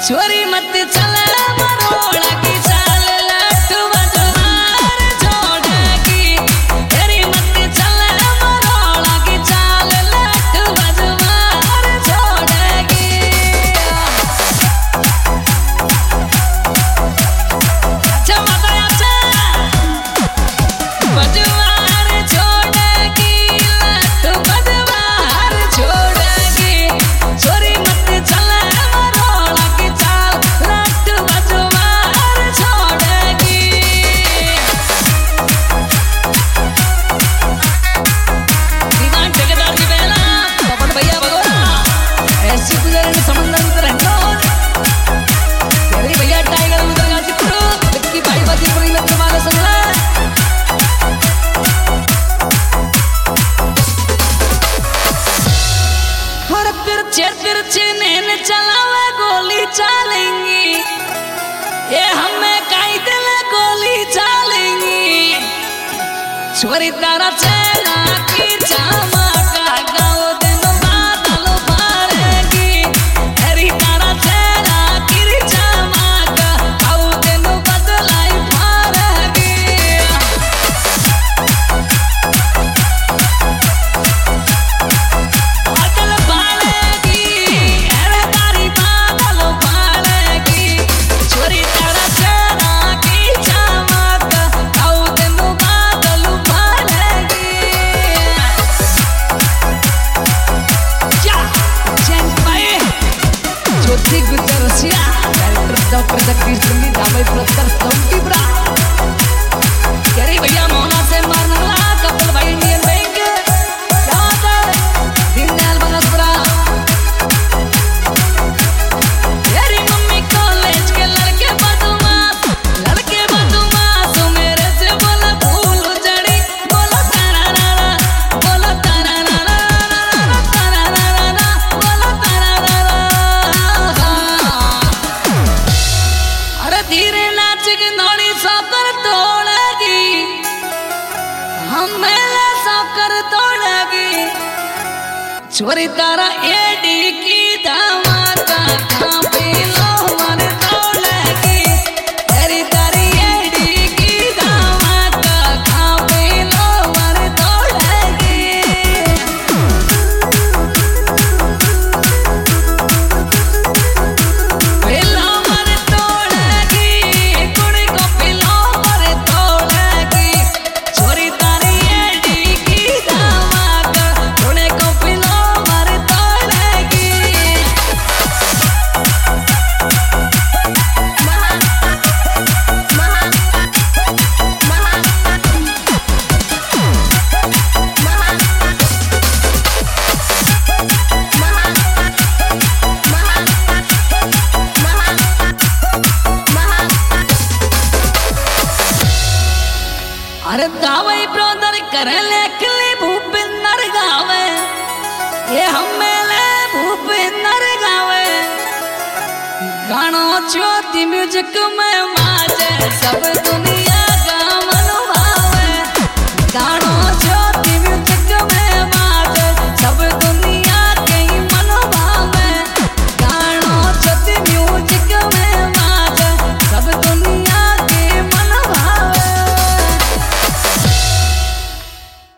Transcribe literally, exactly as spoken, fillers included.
छोरी मत चले मरोड़ा की चाल लट्टू बजवार छोड़ेगी। तेरी मत चले मरोड़ा की चाल लट्टू बजवार छोड़ेगी। अच्छा माता अच्छा बजवार छोड़ेगी लट्टू बजवार छोड़ेगी। छोरी मत चले मरोड़ा की चाल लट्टू बजवार छोड़ेगी। दीवान ठेकेदार की बेला पवन भैया भगोरा ऐसी गुजरन समंदर में रहना तेरी भैया टाइगर उधर का चित्रो विक्की भाई बाजी पूरी में तुम्हारा संगला। और तिरछे तिरछे नैन चलावे गोली चालेंगी। ये हमें काई दिल गोली चालेंगी। छोरी तारा चेहरा की चमका गाओ दिन बादल भरेगी। तेरी तारा चेहरा की चमका गाओ दिन बदलाई भरेगी। बादल भरेगी अरे तारी बादल भरेगी। छोरी तारा चेहरा की चमका गाओ दिन बादल भरेगी। क्या जैन भाई Jyoti Gujar Russia director doctor Jagdish Singh दामई पुरस्कार सौंपी ब्रा तेरी भैया मोहना से मारने वाला कपिल भाई इंडियन बैंक याद है दीनदयाल बंगसपुरा। तेरी मम्मी कॉलेज के लड़के बदमाश लड़के बदमाश मेरे से बोला भूल जड़ी बोला तारा नाना बोला तारा नाना तारा नाना बोला तारा नाना। अरे धीरे नाच के नौड़ी सौकर तोड़ेगी। हम मेले सौकर तोड़ेगी। छोरी तारा एडी की धमाका कांपी लो मन तोड़ेगी। तेरी तारी एडी की धमाका कांपी लो मन तोड़ेगी। पिलो मन तोड़ेगी कुड़ी को पिलो मन तोड़ेगी। छोरी तारी एडी की धमाका कुड़ी को पिलो मन तोड़ेगी। अरे गावे ब्रदर करे लेखली भूपिंदर गावे। ये हमेले भूपिंदर गावे गानो ज्योति म्यूजिक में